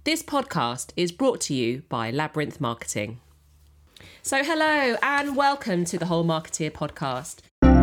This podcast is brought to you by Labyrinth Marketing. So hello and welcome to the Whole Marketeer podcast.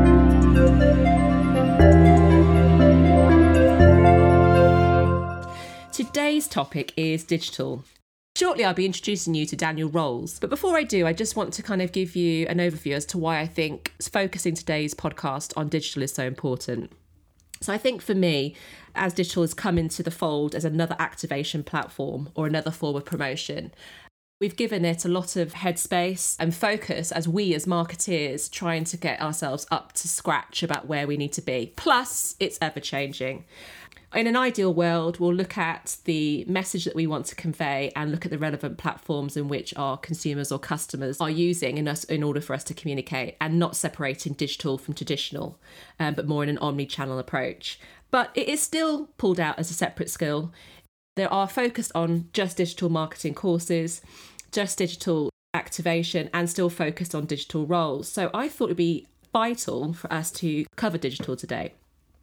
Today's topic is digital. Shortly I'll be introducing you to Daniel Rolls, but before I do, I just want to kind of give you an overview as to why I think focusing today's podcast on digital is so important. So I think for me, as digital has come into the fold as another activation platform or another form of promotion, we've given it a lot of headspace and focus as we as marketeers trying to get ourselves up to scratch about where we need to be. Plus, it's ever changing. In an ideal world, we'll look at the message that we want to convey and look at the relevant platforms in which our consumers or customers are using in order for us to communicate, and not separating digital from traditional, but more in an omni-channel approach. But it is still pulled out as a separate skill. There are focused on just digital marketing courses, just digital activation, and still focused on digital roles. So I thought it'd be vital for us to cover digital today.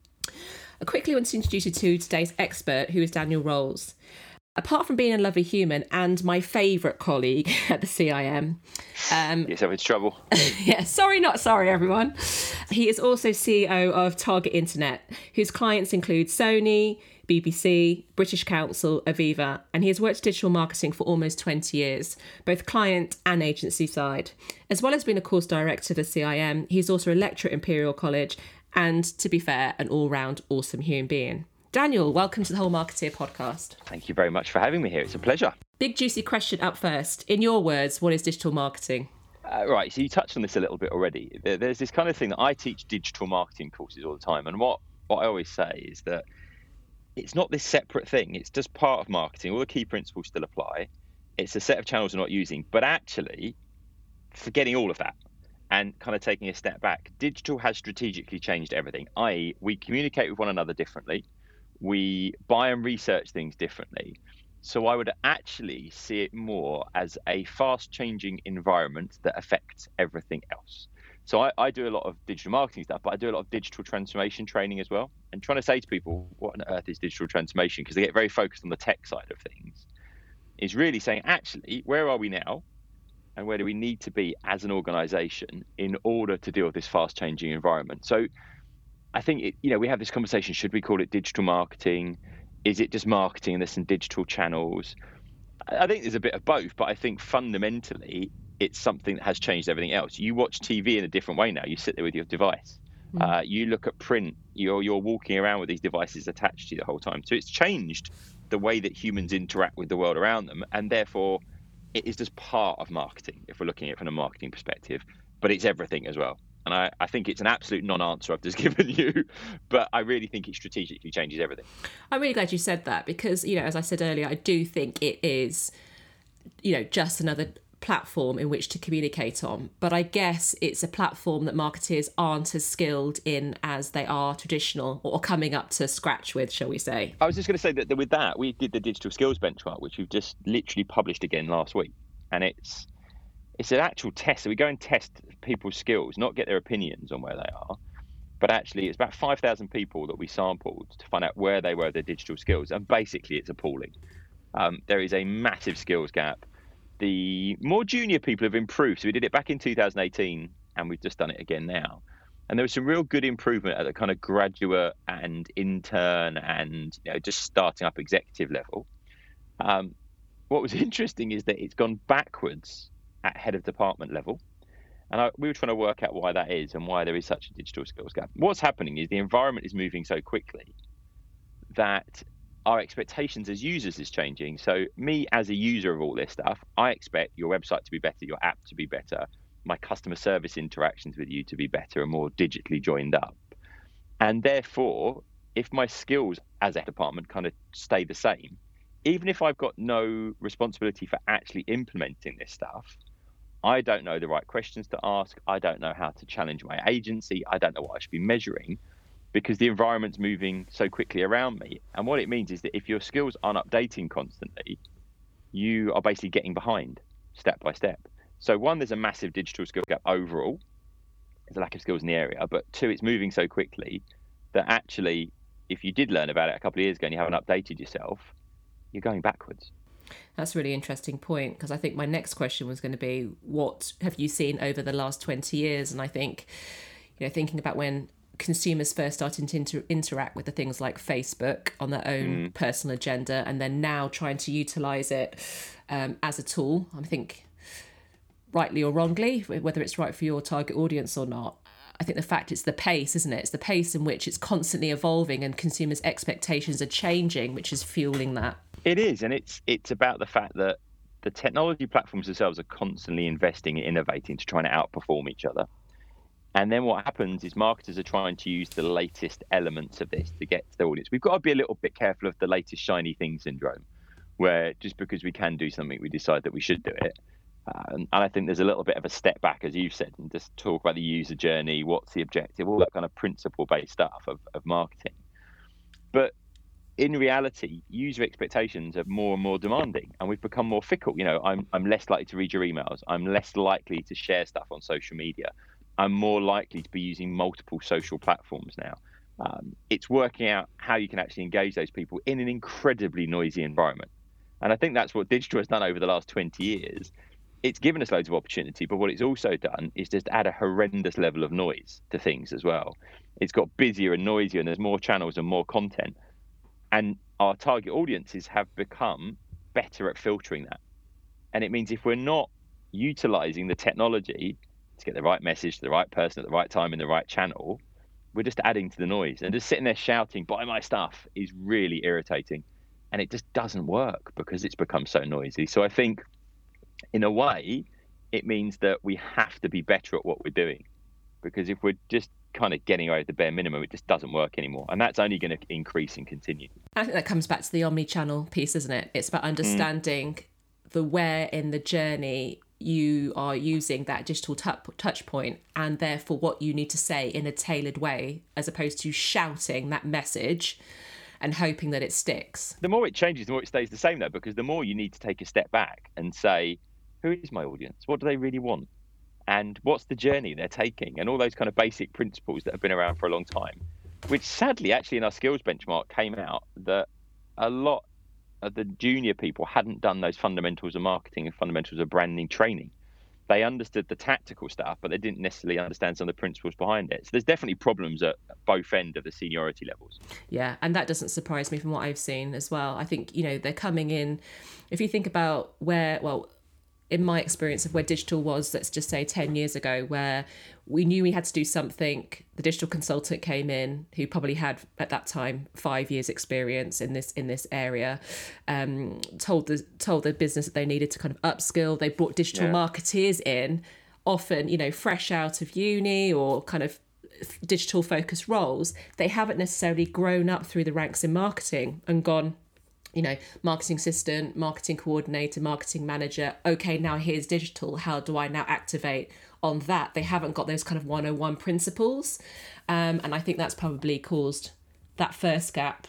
I quickly want to introduce you to today's expert, who is Daniel Rolls. Apart from being a lovely human and my favourite colleague at the CIM. Yes, I'm in trouble. Yeah, sorry, not sorry, everyone. He is also CEO of Target Internet, whose clients include Sony, BBC, British Council, Aviva, and he has worked digital marketing for almost 20 years, both client and agency side. As well as being a course director of the CIM, he's also a lecturer at Imperial College and, to be fair, an all-round awesome human being. Daniel, welcome to the Whole Marketeer podcast. Thank you very much for having me here. It's a pleasure. Big juicy question up first. In your words, what is digital marketing? Right, so you touched on this a little bit already. There's this kind of thing that I teach digital marketing courses all the time, and what I always say is that it's not this separate thing. It's just part of marketing. All the key principles still apply. It's a set of channels we're not using, but actually forgetting all of that and kind of taking a step back. Digital has strategically changed everything, i.e. we communicate with one another differently. We buy and research things differently. So I would actually see it more as a fast-changing environment that affects everything else. So I do a lot of digital marketing stuff, but I do a lot of digital transformation training as well. And trying to say to people, what on earth is digital transformation? Because they get very focused on the tech side of things. Is really saying, actually, where are we now? And where do we need to be as an organization in order to deal with this fast-changing environment? So I think, we have this conversation, should we call it digital marketing? Is it just marketing and there's some digital channels? I think there's a bit of both, but I think fundamentally it's something that has changed everything else. You watch TV in a different way now. You sit there with your device. You look at print. You're walking around with these devices attached to you the whole time. So it's changed the way that humans interact with the world around them, and therefore it is just part of marketing if we're looking at it from a marketing perspective, but it's everything as well. And I think it's an absolute non-answer I've just given you, but I really think it strategically changes everything. I'm really glad you said that because, as I said earlier, I do think it is, just another platform in which to communicate on. But I guess it's a platform that marketeers aren't as skilled in as they are traditional or coming up to scratch with, shall we say. I was just going to say that with that, we did the digital skills benchmark, which we've just literally published again last week. And it's an actual test. So we go and test people's skills, not get their opinions on where they are, but actually it's about 5,000 people that we sampled to find out where they were with their digital skills. And basically it's appalling. There is a massive skills gap. The more junior people have improved. So we did it back in 2018 and we've just done it again now. And there was some real good improvement at the kind of graduate and intern and just starting up executive level. What was interesting is that it's gone backwards at head of department level. And we were trying to work out why that is and why there is such a digital skills gap. What's happening is the environment is moving so quickly that our expectations as users is changing. So me as a user of all this stuff, I expect your website to be better, your app to be better, my customer service interactions with you to be better and more digitally joined up. And therefore, if my skills as a department kind of stay the same, even if I've got no responsibility for actually implementing this stuff, I don't know the right questions to ask. I don't know how to challenge my agency. I don't know what I should be measuring because the environment's moving so quickly around me. And what it means is that if your skills aren't updating constantly, you are basically getting behind step by step. So one, there's a massive digital skill gap overall. There's a lack of skills in the area. But two, it's moving so quickly that actually, if you did learn about it a couple of years ago and you haven't updated yourself, you're going backwards. That's a really interesting point, because I think my next question was going to be, what have you seen over the last 20 years? And I think, thinking about when consumers first started to interact with the things like Facebook on their own personal agenda, and then now trying to utilize it as a tool. I think, rightly or wrongly, whether it's right for your target audience or not, I think the fact it's the pace, isn't it? It's the pace in which it's constantly evolving and consumers' expectations are changing, which is fueling that. It is, and it's about the fact that the technology platforms themselves are constantly investing and innovating to try and outperform each other. And then what happens is marketers are trying to use the latest elements of this to get to their audience. We've got to be a little bit careful of the latest shiny thing syndrome, where just because we can do something, we decide that we should do it. And I think there's a little bit of a step back, as you've said, and just talk about the user journey, what's the objective, all that kind of principle-based stuff of marketing. But in reality, user expectations are more and more demanding, and we've become more fickle. I'm less likely to read your emails. I'm less likely to share stuff on social media. I'm more likely to be using multiple social platforms now. It's working out how you can actually engage those people in an incredibly noisy environment. And I think that's what digital has done over the last 20 years. It's given us loads of opportunity, but what it's also done is just add a horrendous level of noise to things as well. It's got busier and noisier, and there's more channels and more content. And our target audiences have become better at filtering that. And it means if we're not utilizing the technology to get the right message to the right person at the right time in the right channel, we're just adding to the noise. And just sitting there shouting, buy my stuff, is really irritating. And it just doesn't work because it's become so noisy. So I think, in a way, it means that we have to be better at what we're doing. Because if we're just kind of getting away with the bare minimum, it just doesn't work anymore. And that's only going to increase and continue. I think that comes back to the omni-channel piece, isn't it? It's about understanding the where in the journey you are using that digital touch point, and therefore what you need to say in a tailored way, as opposed to shouting that message and hoping that it sticks. The more it changes, the more it stays the same, though, because the more you need to take a step back and say, who is my audience? What do they really want? And what's the journey they're taking? And all those kind of basic principles that have been around for a long time, which sadly, actually, in our skills benchmark came out that a lot of the junior people hadn't done those fundamentals of marketing and fundamentals of branding training. They understood the tactical stuff, but they didn't necessarily understand some of the principles behind it. So there's definitely problems at both ends of the seniority levels. Yeah, and that doesn't surprise me from what I've seen as well. I think, they're coming in, if you think about in my experience of where digital was, let's just say 10 years ago, where we knew we had to do something, the digital consultant came in, who probably had at that time 5 years experience in this area, told the business that they needed to kind of upskill. They brought digital marketeers in, often, fresh out of uni or kind of digital focused roles. They haven't necessarily grown up through the ranks in marketing and gone, marketing assistant, marketing coordinator, marketing manager. Okay, now here's digital. How do I now activate on that? They haven't got those kind of 101 principles. And I think that's probably caused that first gap.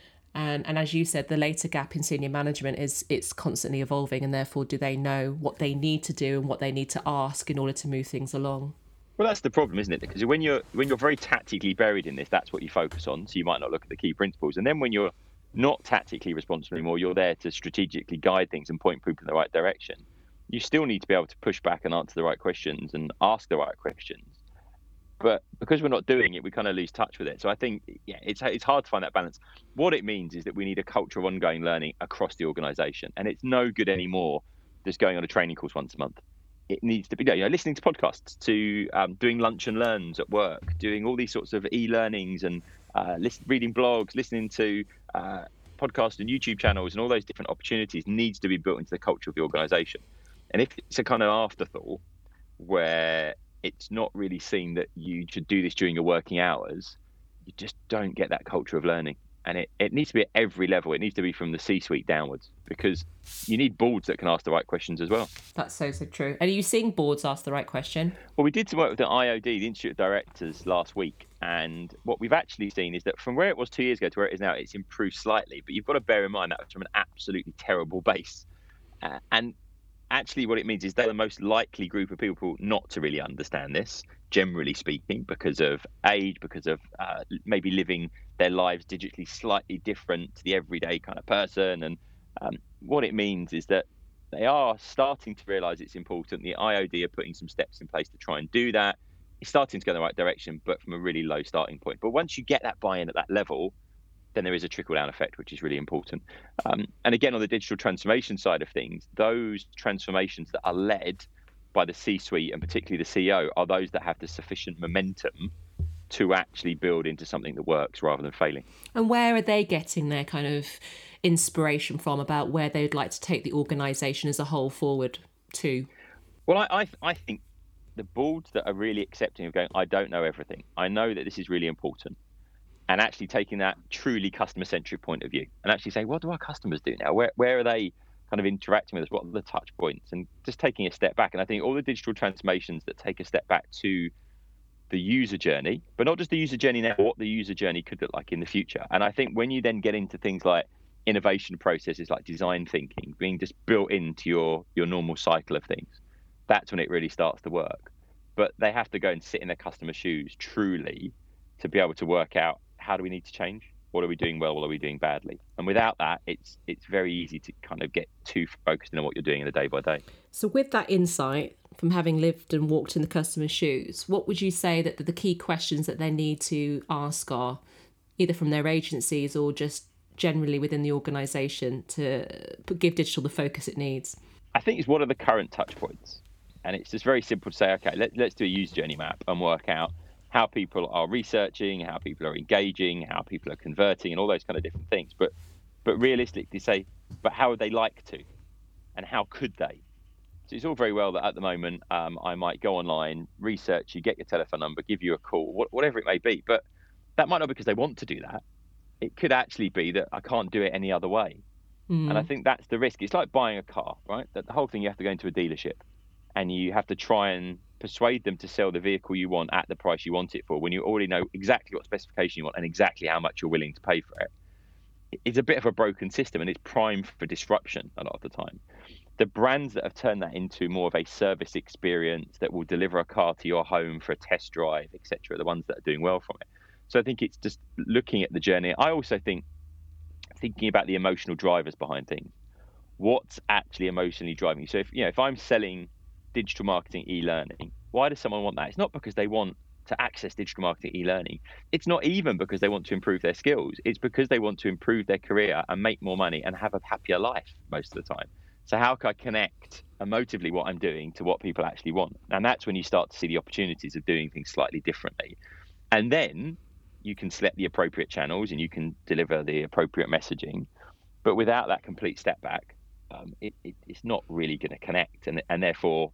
And as you said, the later gap in senior management is it's constantly evolving, and therefore do they know what they need to do and what they need to ask in order to move things along? Well, that's the problem, isn't it? Because when you're very tactically buried in this, that's what you focus on. So you might not look at the key principles. And then when you're not tactically responsible anymore, you're there to strategically guide things and point people in the right direction. You still need to be able to push back and answer the right questions and ask the right questions. But because we're not doing it, we kind of lose touch with it. So I think, it's hard to find that balance. What it means is that we need a culture of ongoing learning across the organisation. And it's no good anymore just going on a training course once a month. It needs to be, listening to podcasts, to doing lunch and learns at work, doing all these sorts of e-learnings and reading blogs, listening to podcasts and YouTube channels, and all those different opportunities needs to be built into the culture of the organisation. And if it's a kind of afterthought where it's not really seen that you should do this during your working hours, you just don't get that culture of learning. And it needs to be at every level. It needs to be from the C-suite downwards, because you need boards that can ask the right questions as well. That's so true. And are you seeing boards ask the right question? Well, we did some work with the IOD, the Institute of Directors, last week. And what we've actually seen is that from where it was 2 years ago to where it is now, it's improved slightly. But you've got to bear in mind that was from an absolutely terrible base. And actually what it means is they're the most likely group of people not to really understand this, generally speaking, because of age, because of maybe living their lives digitally slightly different to the everyday kind of person. And what it means is that they are starting to realise it's important. The IOD are putting some steps in place to try and do that. It's starting to go in the right direction, but from a really low starting point. But once you get that buy-in at that level, then there is a trickle-down effect, which is really important. And again, on the digital transformation side of things, those transformations that are led by the C-suite and particularly the CEO are those that have the sufficient momentum to actually build into something that works rather than failing. And where are they getting their kind of inspiration from about where they'd like to take the organisation as a whole forward to? Well, I think the boards that are really accepting of going, I don't know everything. I know that this is really important. And actually taking that truly customer-centric point of view and actually saying, what do our customers do now? Where are they kind of interacting with us? What are the touch points? And just taking a step back. And I think all the digital transformations that take a step back to the user journey, but not just the user journey now, what the user journey could look like in the future. And I think when you then get into things like innovation processes, like design thinking, being just built into your normal cycle of things, that's when it really starts to work. But they have to go and sit in their customer shoes truly to be able to work out, how do we need to change? What are we doing well? What are we doing badly? And without that, it's very easy to kind of get too focused in on what you're doing in the day by day. So with that insight from having lived and walked in the customer's shoes, what would you say that the key questions that they need to ask are, either from their agencies or just generally within the organisation, to give digital the focus it needs? I think it's what are the current touch points? And it's just very simple to say, okay, let's do a user journey map and work out how people are researching, how people are engaging, how people are converting, and all those kind of different things. But realistically say, but how would they like to? And how could they? So it's all very well that at the moment, I might go online, research you, get your telephone number, give you a call, whatever it may be. But that might not be because they want to do that. It could actually be that I can't do it any other way. And I think that's the risk. It's like buying a car, right? That the whole thing, you have to go into a dealership and you have to try and persuade them to sell the vehicle you want at the price you want it for, when you already know exactly what specification you want and exactly how much you're willing to pay for it. It's a bit of a broken system and it's primed for disruption a lot of the time. The brands that have turned that into more of a service experience that will deliver a car to your home for a test drive, etc., are the ones that are doing well from it. So I think it's just looking at the journey. I also think thinking about the emotional drivers behind things. What's actually emotionally driving you? So if I'm selling digital marketing e-learning, why does someone want that? It's not because they want to access digital marketing e-learning. It's not even because they want to improve their skills. It's because they want to improve their career and make more money and have a happier life most of the time. So how can I connect emotively what I'm doing to what people actually want? And that's when you start to see the opportunities of doing things slightly differently. And then you can select the appropriate channels and you can deliver the appropriate messaging. But without that complete step back, it's not really going to connect. And therefore,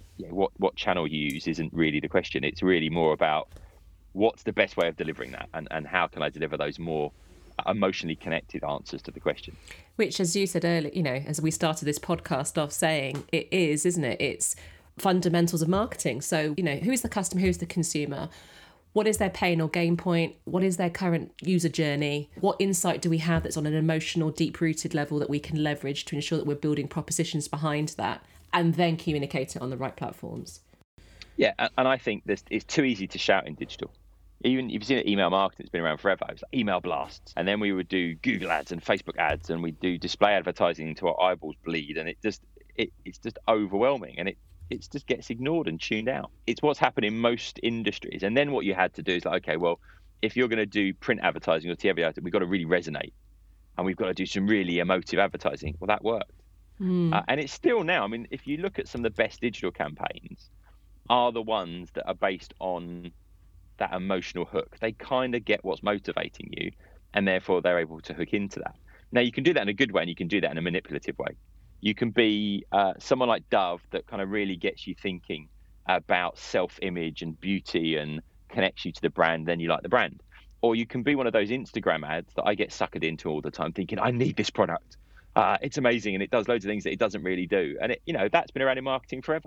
what channel you use isn't really the question. It's really more about what's the best way of delivering that and how can I deliver those more emotionally connected answers to the question. Which, as you said earlier, as we started this podcast off saying, isn't it? It's fundamentals of marketing. So, who's the customer, who's the consumer? What is their pain or gain point? What is their current user journey? What insight do we have that's on an emotional, deep-rooted level that we can leverage to ensure that we're building propositions behind that and then communicate it on the right platforms? Yeah, and I think it's too easy to shout in digital. Even if you've seen email marketing, it's been around forever. It was like email blasts. And then we would do Google ads and Facebook ads and we'd do display advertising until our eyeballs bleed. And it's just overwhelming. And it just gets ignored and tuned out. It's what's happened in most industries. And then what you had to do is like, okay, well, if you're going to do print advertising or TV advertising, we've got to really resonate. And we've got to do some really emotive advertising. Well, that worked. And it's still now. I mean, if you look at some of the best digital campaigns are the ones that are based on that emotional hook. They kind of get what's motivating you and therefore they're able to hook into that. Now, you can do that in a good way and you can do that in a manipulative way. You can be someone like Dove that kind of really gets you thinking about self-image and beauty and connects you to the brand, then you like the brand. Or you can be one of those Instagram ads that I get suckered into all the time thinking, I need this product. It's amazing and it does loads of things that it doesn't really do. And that's been around in marketing forever.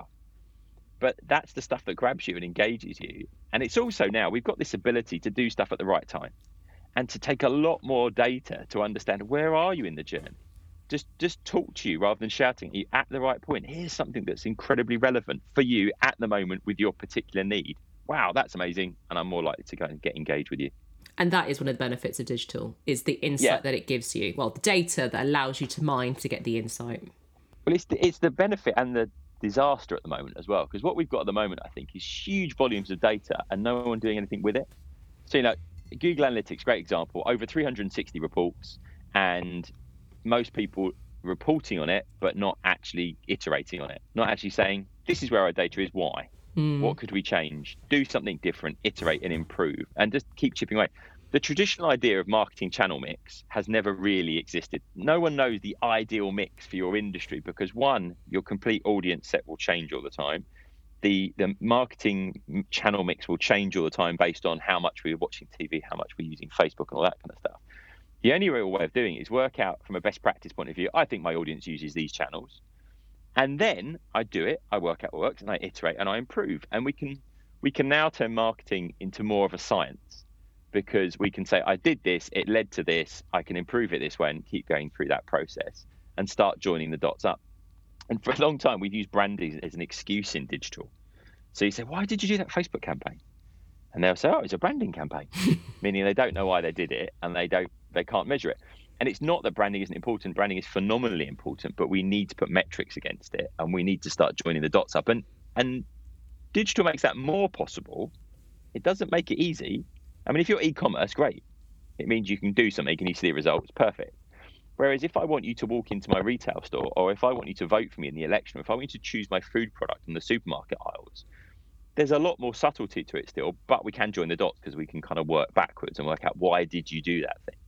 But that's the stuff that grabs you and engages you. And it's also now we've got this ability to do stuff at the right time and to take a lot more data to understand where are you in the journey. Just talk to you rather than shouting at you at the right point. Here's something that's incredibly relevant for you at the moment with your particular need. Wow, that's amazing. And I'm more likely to go and get engaged with you. And that is one of the benefits of digital, is the insight that it gives you. Well, the data that allows you to mine to get the insight. Well, it's the benefit and the disaster at the moment as well, because what we've got at the moment, I think, is huge volumes of data and no one doing anything with it. So, Google Analytics, great example, over 360 reports, and most people reporting on it, but not actually iterating on it, not actually saying, this is where our data is, why? What could we change? Do something different, iterate and improve, and just keep chipping away. The traditional idea of marketing channel mix has never really existed. No one knows the ideal mix for your industry because, one, your complete audience set will change all the time. The marketing channel mix will change all the time based on how much we're watching TV, how much we're using Facebook and all that kind of stuff. The only real way of doing it is work out from a best practice point of view, I think my audience uses these channels. And then I do it, I work out what works, and I iterate and I improve. And we can now turn marketing into more of a science, because we can say, I did this, it led to this, I can improve it this way, and keep going through that process and start joining the dots up. And for a long time, we've used branding as an excuse in digital. So you say, why did you do that Facebook campaign? And they'll say, oh, it's a branding campaign, meaning they don't know why they did it and they can't measure it. And it's not that branding isn't important. Branding is phenomenally important, but we need to put metrics against it and we need to start joining the dots up. And digital makes that more possible. It doesn't make it easy. I mean, if you're e-commerce, great. It means you can do something and you see the results, perfect. Whereas if I want you to walk into my retail store, or if I want you to vote for me in the election, or if I want you to choose my food product in the supermarket aisles, there's a lot more subtlety to it still, but we can join the dots because we can kind of work backwards and work out, why did you do that thing?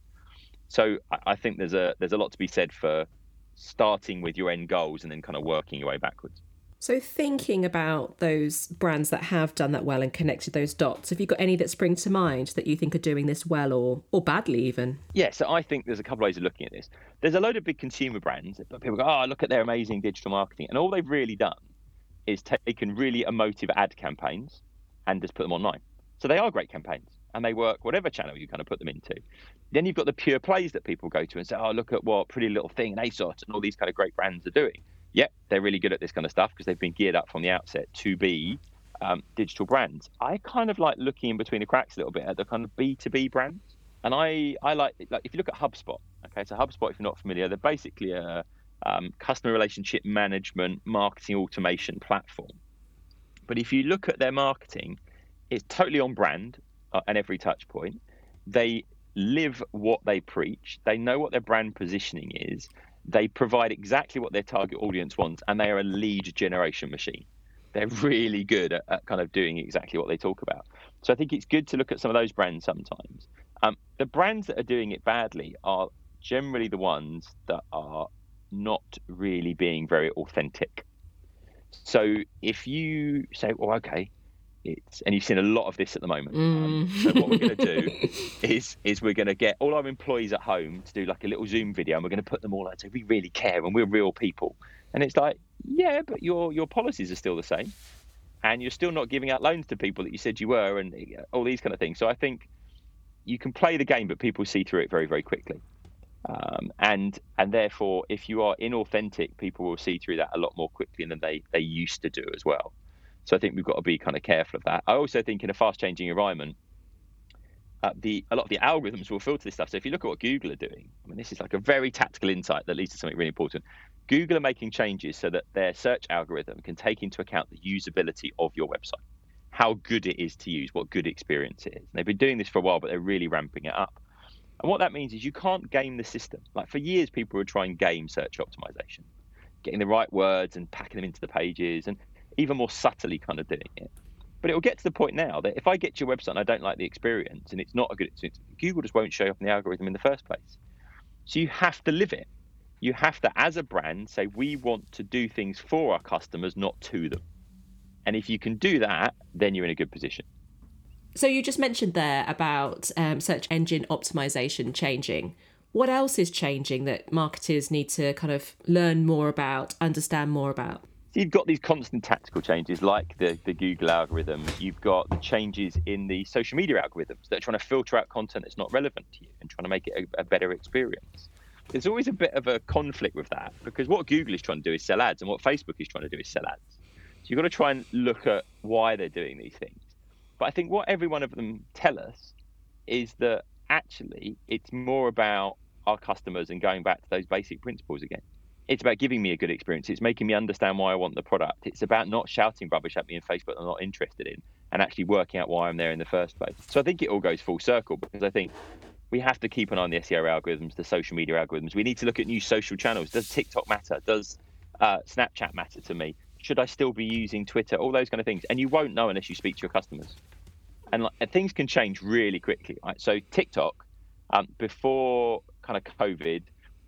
So I think there's a lot to be said for starting with your end goals and then kind of working your way backwards. So thinking about those brands that have done that well and connected those dots, have you got any that spring to mind that you think are doing this well or badly even? Yeah, so I think there's a couple of ways of looking at this. There's a load of big consumer brands, but people go, oh, look at their amazing digital marketing. And all they've really done is taken really emotive ad campaigns and just put them online. So they are great campaigns and they work whatever channel you kind of put them into. Then you've got the pure plays that people go to and say, oh, look at what Pretty Little Thing and ASOS and all these kind of great brands are doing. Yep, they're really good at this kind of stuff because they've been geared up from the outset to be digital brands. I kind of like looking in between the cracks a little bit at the kind of B2B brands. And I like if you look at HubSpot, okay, so HubSpot, if you're not familiar, they're basically a customer relationship management, marketing automation platform. But if you look at their marketing, it's totally on brand at every touch point. They live what they preach. They know what their brand positioning is. They provide exactly what their target audience wants, and they are a lead generation machine. They're really good at kind of doing exactly what they talk about. So I think it's good to look at some of those brands sometimes. The brands that are doing it badly are generally the ones that are not really being very authentic. So if you say, well, okay, and you've seen a lot of this at the moment. So what we're going to do is we're going to get all our employees at home to do like a little Zoom video, and we're going to put them all out. So we really care and we're real people. And it's like, yeah, but your policies are still the same, and you're still not giving out loans to people that you said you were, and all these kind of things. So I think you can play the game, but people see through it very, very quickly. And therefore, if you are inauthentic, people will see through that a lot more quickly than they used to do as well. So I think we've got to be kind of careful of that. I also think in a fast-changing environment, a lot of the algorithms will filter this stuff. So if you look at what Google are doing, I mean, this is like a very tactical insight that leads to something really important. Google are making changes so that their search algorithm can take into account the usability of your website, how good it is to use, what good experience it is. And they've been doing this for a while, but they're really ramping it up. And what that means is you can't game the system. Like for years, people would try and game search optimization, getting the right words and packing them into the pages and even more subtly kind of doing it. But it will get to the point now that if I get to your website and I don't like the experience and it's not a good experience, Google just won't show up in the algorithm in the first place. So you have to live it. You have to, as a brand, say we want to do things for our customers, not to them. And if you can do that, then you're in a good position. So you just mentioned there about search engine optimization changing. What else is changing that marketers need to kind of learn more about, understand more about? So you've got these constant tactical changes like the Google algorithm. You've got the changes in the social media algorithms that are trying to filter out content that's not relevant to you and trying to make it a better experience. There's always a bit of a conflict with that because what Google is trying to do is sell ads and what Facebook is trying to do is sell ads. So you've got to try and look at why they're doing these things. But I think what every one of them tell us is that actually it's more about our customers and going back to those basic principles again. It's about giving me a good experience. It's making me understand why I want the product. It's about not shouting rubbish at me in Facebook that I'm not interested in, and actually working out why I'm there in the first place. So I think it all goes full circle, because I think we have to keep an eye on the SEO algorithms, the social media algorithms. We need to look at new social channels. Does TikTok matter? Does Snapchat matter to me? Should I still be using Twitter? All those kind of things. And you won't know unless you speak to your customers. And things can change really quickly. Right? So TikTok, before kind of COVID,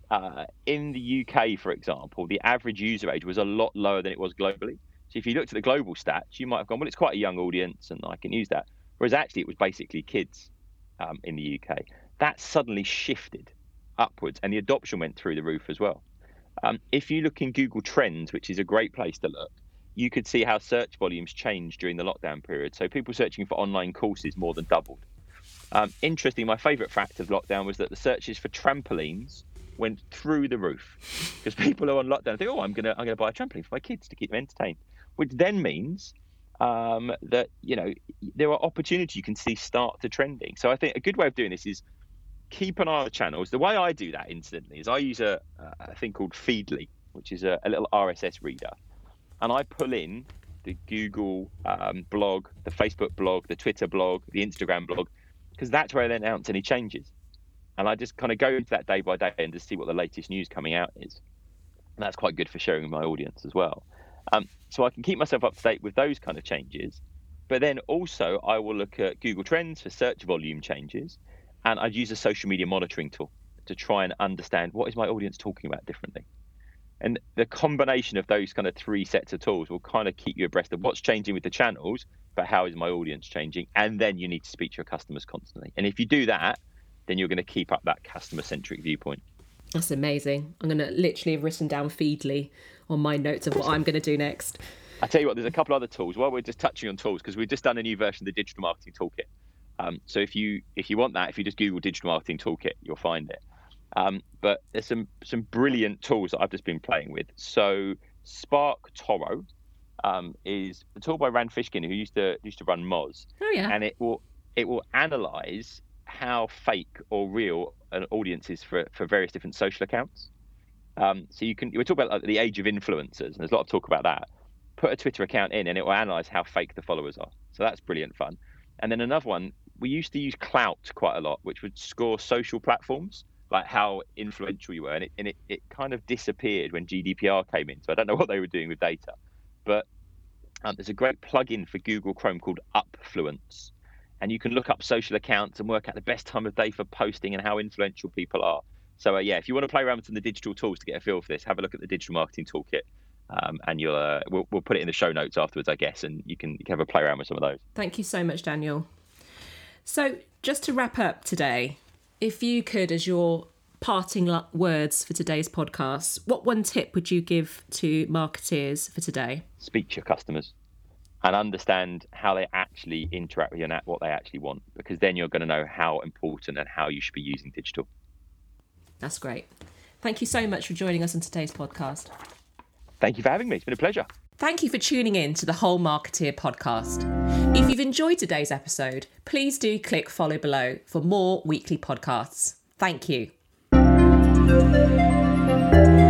in the UK, for example, the average user age was a lot lower than it was globally. So if you looked at the global stats, you might have gone, well, it's quite a young audience and I can use that. Whereas actually it was basically kids in the UK. That suddenly shifted upwards and the adoption went through the roof as well. If you look in Google Trends, which is a great place to look, you could see how search volumes changed during the lockdown period. So people searching for online courses more than doubled. Interesting, my favourite fact of lockdown was that the searches for trampolines went through the roof, because people are on lockdown and think, I'm gonna buy a trampoline for my kids to keep them entertained, which then means that there are opportunities you can see start to trending. So I think a good way of doing this is keep an eye on the channels. The way I do that incidentally is I use a thing called Feedly, which is a little RSS reader, and I pull in the Google blog, the Facebook blog, the Twitter blog, the Instagram blog, because that's where I then announce any changes. And I just kind of go into that day by day and just see what the latest news coming out is. And that's quite good for sharing with my audience as well. So I can keep myself up to date with those kind of changes. But then also I will look at Google Trends for search volume changes. And I'd use a social media monitoring tool to try and understand what is my audience talking about differently. And the combination of those kind of three sets of tools will kind of keep you abreast of what's changing with the channels, but how is my audience changing? And then you need to speak to your customers constantly. And if you do that, then you're going to keep up that customer-centric viewpoint. That's amazing. I'm going to literally have written down Feedly on my notes of what I'm going to do next. I tell you what, there's a couple other tools. While we're just touching on tools, because we've just done a new version of the Digital Marketing Toolkit. So if you want that, if you just Google Digital Marketing Toolkit, you'll find it. But there's some brilliant tools that I've just been playing with. So Spark Toro is a tool by Rand Fishkin, who used to run Moz. Oh yeah. And it will analyze how fake or real an audience is for various different social accounts. So we're talking about the age of influencers, and there's a lot of talk about that. Put a Twitter account in and it will analyze how fake the followers are. So that's brilliant fun. And then another one, we used to use Klout quite a lot, which would score social platforms, like how influential you were. And it kind of disappeared when GDPR came in. So I don't know what they were doing with data. But there's a great plugin for Google Chrome called Upfluence. And you can look up social accounts and work out the best time of day for posting and how influential people are. So if you want to play around with some of the digital tools to get a feel for this, have a look at the Digital Marketing Toolkit. And we'll put it in the show notes afterwards, I guess, and you can have a play around with some of those. Thank you so much, Daniel. So just to wrap up today, if you could, as your parting words for today's podcast, what one tip would you give to marketeers for today? Speak to your customers and understand how they actually interact with you and what they actually want, because then you're going to know how important and how you should be using digital. That's great. Thank you so much for joining us on today's podcast. Thank you for having me. It's been a pleasure. Thank you for tuning in to the Whole Marketeer podcast. If you've enjoyed today's episode, please do click follow below for more weekly podcasts. Thank you.